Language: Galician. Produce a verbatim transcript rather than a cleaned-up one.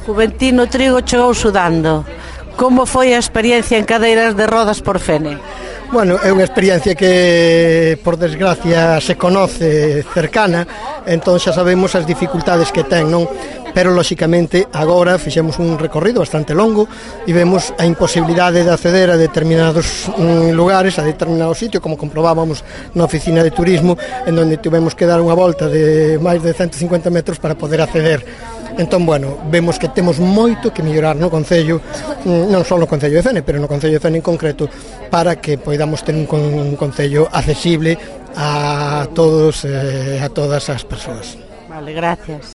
Juventino Trigo chegou sudando. Como foi a experiencia en cadeiras de rodas por Fene? Bueno, é unha experiencia que, por desgracia, se conoce cercana, entón xa sabemos as dificultades que ten, non? Pero, lóxicamente, agora fixemos un recorrido bastante longo e vemos a imposibilidade de acceder a determinados mm, lugares, a determinados sitios, como comprobábamos na oficina de turismo, en donde tivemos que dar unha volta de máis de ciento cincuenta metros para poder acceder. Entón, bueno, vemos que temos moito que mellorar no Concello, non só no Concello de Fene, pero no Concello de Fene en concreto, para que poidamos ter un, con, un Concello accesible a todos, eh, a todas as persoas. Vale, gracias.